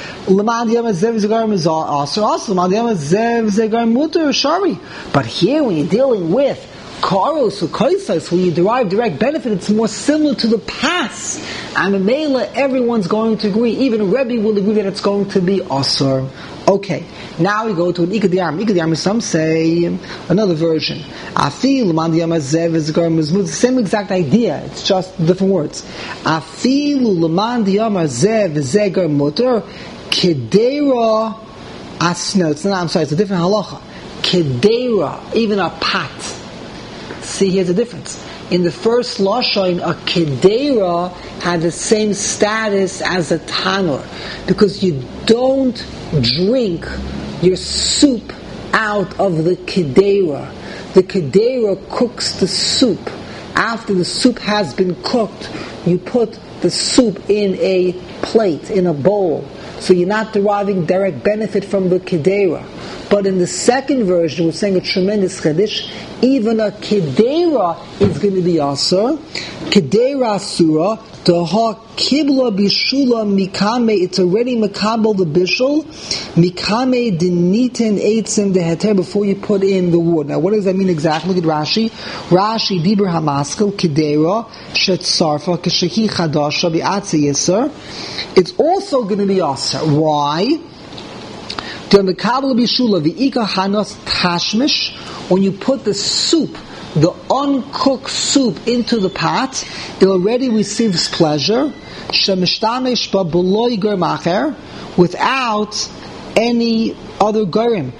Speaker 1: But here, when you're dealing with karos or kaisais, when you derive direct benefit, it's more similar to the pas. And in Mela, everyone's going to agree. Even Rebbe will agree that it's going to be asur. Okay, now we go to an Ikad Yam. Ikad Yam, some say another version. Afil man diyam zev zegarim is the same exact idea. It's just different words. Afil man diyam zev zegarim muter. Kedera asno. It's a different halacha. Kedera, even a pot. See, here's the difference. In the first lashon, a kedera had the same status as a tanur, because you don't drink your soup out of the kedera. The kedera cooks the soup. After the soup has been cooked, you put the soup in a plate, in a bowl. So you're not deriving direct benefit from the kedera. But in the second version, we're saying a tremendous chiddush. Even a kedera is going to be asur. Kedera asura. Daha kibla bishula mikame. It's already makabel the bishul. Mikame diniten eitzim deheter, before you put in the wood. Now, what does that mean exactly? Look at Rashi. Rashi dibur hamaskel kedera shetzarfa keshehi chadasha bi'atzi yisur. It's also going to be asur. Why? When you put the soup, the uncooked soup, into the pot, it already receives pleasure without any other garim.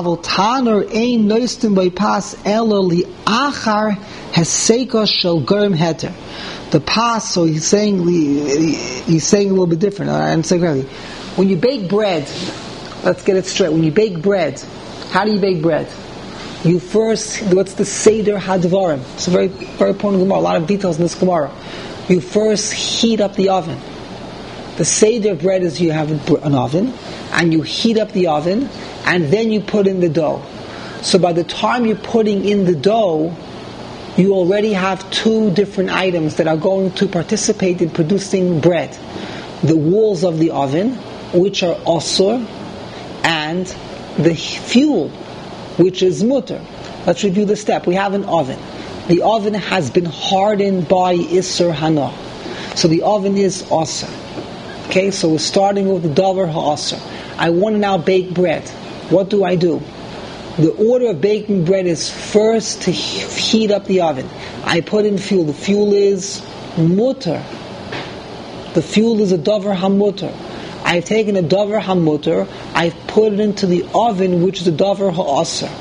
Speaker 1: The pas, so he's saying a little bit different. When you bake bread, let's get it straight. When you bake bread, how do you bake bread? You first, what's the Seder Hadvarim? It's a very, very important Gemara, a lot of details in this Gemara. You first heat up the oven. The Seder bread is you have an oven, and you heat up the oven, and then you put in the dough. So by the time you're putting in the dough, you already have two different items that are going to participate in producing bread. The walls of the oven, which are asur, and the fuel, which is mutter. Let's review the step. We have an oven. The oven has been hardened by Isser Hana. So the oven is asur. Okay, so we're starting with the davar ha'asur. I want to now bake bread. What do? The order of baking bread is first to heat up the oven. I put in fuel. The fuel is mutter. The fuel is a davar hamutter. I've taken a davar hamutter, I've put it into the oven, which is a davar ha'asur.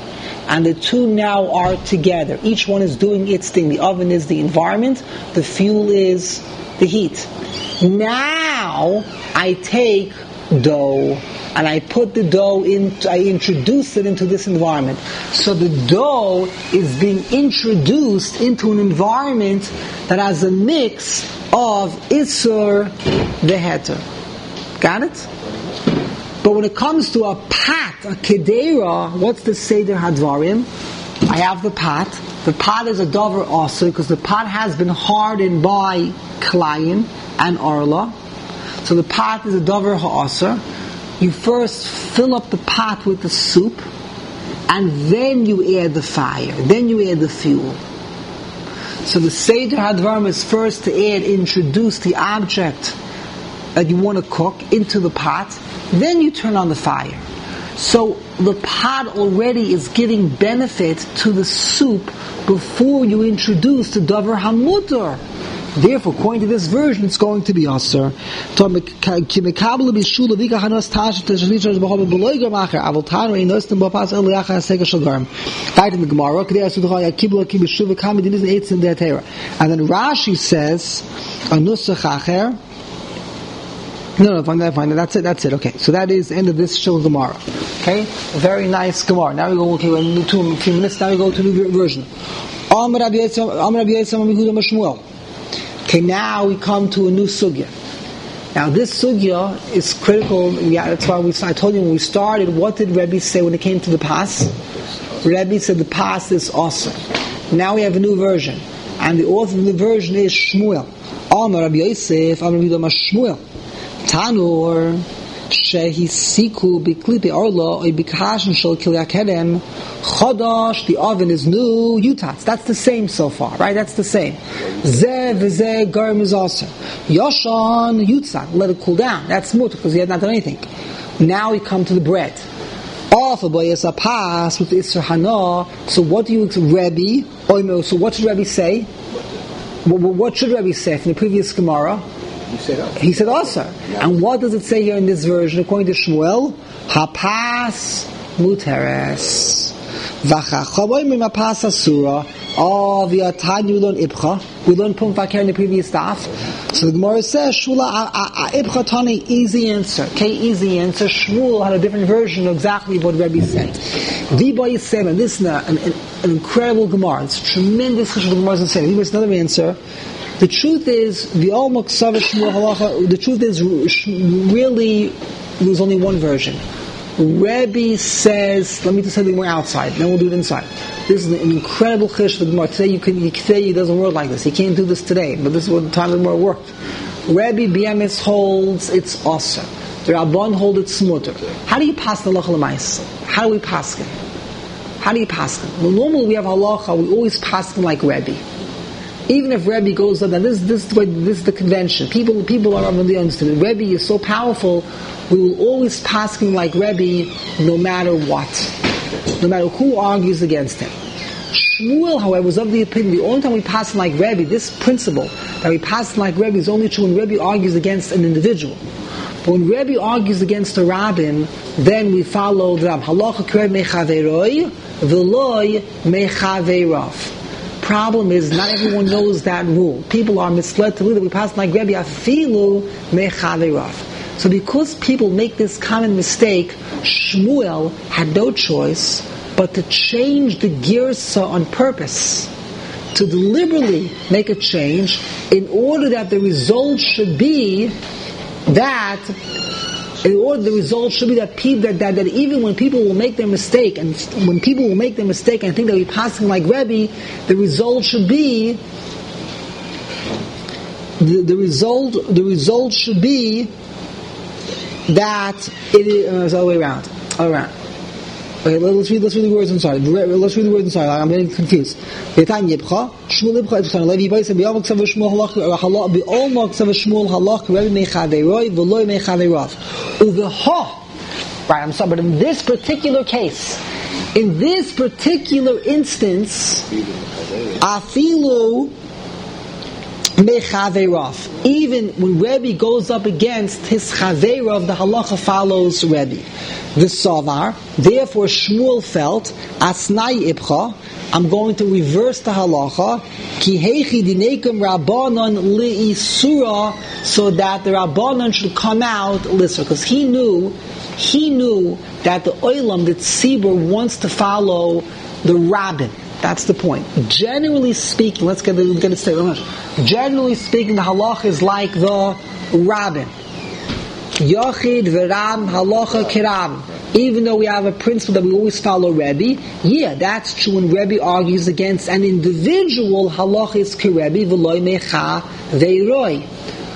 Speaker 1: and the two now are together. Each one is doing its thing. The oven is the environment, the fuel is the heat. Now I take dough and I put the dough I introduce it into this environment. So the dough is being introduced into an environment that has a mix of Isur Veheter. Got it? But when it comes to a pat, a kedera, what's the Seder Hadvarim? I have the pot. The pot is a dover also because the pot has been hardened by Klayim and Orla. So the pot is a dover ha'aser. You first fill up the pot with the soup, and then you add the fire, then you add the fuel. So the Seder Hadvarim is first to introduce the object that you want to cook into the pot, then you turn on the fire. So the pot already is giving benefit to the soup before you introduce the Davar HaMutar. Therefore, according to this version, it's going to be Asr. Right in the Gemara. And then Rashi says, No, fine. That's it. Okay, so that is the end of this Shul Gemara. Okay, a very nice Gemara. Now we go. Okay, in a few minutes. Now we go to the new version. Okay, now we come to a new sugya. Now this sugya is critical. Yeah, that's why I told you when we started. What did Rebbe say when it came to the pas? Rebbe said the pas is awesome. Now we have a new version, and the author of the version is Shmuel. Amar Rabbi Yosef, Amar Rabbi Shmuel. Tanur shehisiku biklipi orlo oy bikashin shel kilyakedem chodosh. The oven is new. Yutats. That's the same so far, right? That's the same. Zeh v'zeh garm is also yoshan yutzat. Let it cool down. That's mutter because he had not done anything. Now we come to the bread. Off of a pas with the Isser Hana. So what do you Rebbe? So what should Rebbe say? What should Rebbe say from the previous Gemara? He said also. Yeah. And what does it say here in this version? According to Shmuel, Hapas Muteres. Vachachaboy Mimapas Asura. Oh, we learned Ibcha. We learned Pum Fakir in the previous staff. So the Gemara says, Shula Ibcha Tani, easy answer. Okay, easy answer. Shmuel had a different version of exactly what Rebbe said. Viba Yisem, and this is an incredible Gemara. It's tremendous Gemara in saying. Here's another answer. The truth is, the truth is, really, there's only one version. Rebbe says, let me just say the more outside, then we'll do it inside. This is an incredible chish of the Gemara. Today, you say it doesn't work like this. You can't do this today, but this is what the time of the Gemara worked. Rebbe BMS holds it's awesome. The Rabban hold it's smutter. How do you pass the halacha l'mais? How do we pass it? Well, normally we have halacha, we always pass them like Rebbe. Even if Rebbe goes up, and this is the convention. People are on the understanding. Rebbe is so powerful, we will always pass him like Rebbe, no matter what, no matter who argues against him. Shmuel, however, was of the opinion the only time we pass him like Rebbe, this principle that we pass him like Rebbe is only true when Rebbe argues against an individual. But when Rebbe argues against a rabbin, then we follow the Rab. Halacha k'Rebbe mechaveroi v'loi mechaveirav. Problem is, not everyone knows that rule. People are misled to believe that we pass like Rebbe afilu mechaverav. So because people make this common mistake, Shmuel had no choice but to change the girsa on purpose, to deliberately make a change in order that the result should be that even when people will make their mistake, and when people will make their mistake and think that we're passing like Rebbe, the result should be the result should be that it is all the way around. Okay, let's read the words inside. I'm getting confused. Right, I'm sorry, but in this particular case, in this particular instance, afilu mechaveirav. Even when Rebbe goes up against his chaveirav, the halacha follows Rebbe. The Savar, therefore Shmuel felt, Asnai ibcha, I'm going to reverse the halacha, ki heichi dinekum rabbanon li'isura, so that the rabbanon should come out lisser, because he knew that the oilam, that Tzibur wants to follow the rabbin. That's the point. Generally speaking, let's get it straight. Generally speaking, the halacha is like the rabbin. Yochid v'ram halacha kirab. Even though we have a principle that we always follow Rebbe, yeah, that's true when Rebbe argues against an individual, halacha is kirebi v'loy mecha ve'roi.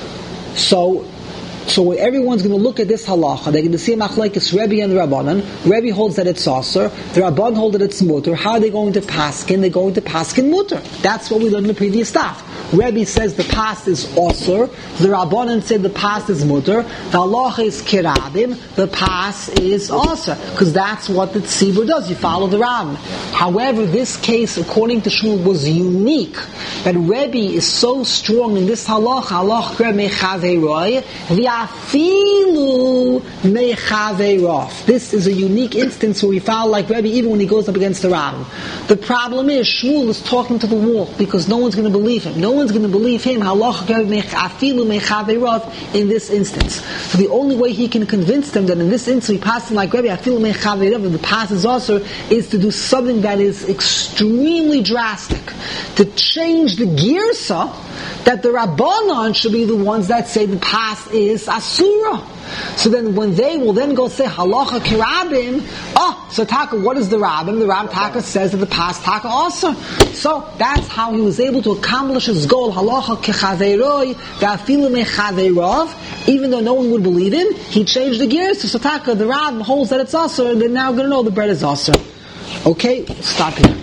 Speaker 1: So everyone's going to look at this halacha. They're going to see a machlekes Rebbe and the Rabbanan. Rebbe holds that it's aser. The Rabban hold that it's mutter. How are they going to paskin? They're going to paskin mutter. That's what we learned in the previous stuff. Rebbe says the past is aser. The Rabbanan said the past is mutter. The halacha is kirabim. The past is aser. Because that's what the tzibur does. You follow the Ram. However, this case, according to Shmuel, was unique. That Rebbe is so strong in this halacha mechaveiroi, v'afilu mechaveirov. This is a unique instance where we follow like Rebbe even when he goes up against the Ram. The problem is Shmuel is talking to the wall because no one's going to believe him. No one's going to believe him afilu mechaveirov in this instance. So the only way he can convince them that in this instance we pass like Rebbe afilu mechaveirov, and the pass is also, is to do something that is extremely drastic, to change the girsa, that the Rabbanon should be the ones that say the past is asura. So then when they will then go say halacha kirabim, so taka, what is the Rabbim? The Rab taka says that the past taka also. So that's how he was able to accomplish his goal, halacha kechaveiroi, v'afilu mechaveirov. Even though no one would believe him, he changed the gears. So taka, the Rab holds that it's also, and they're now going to know the bread is also. Okay, stop here.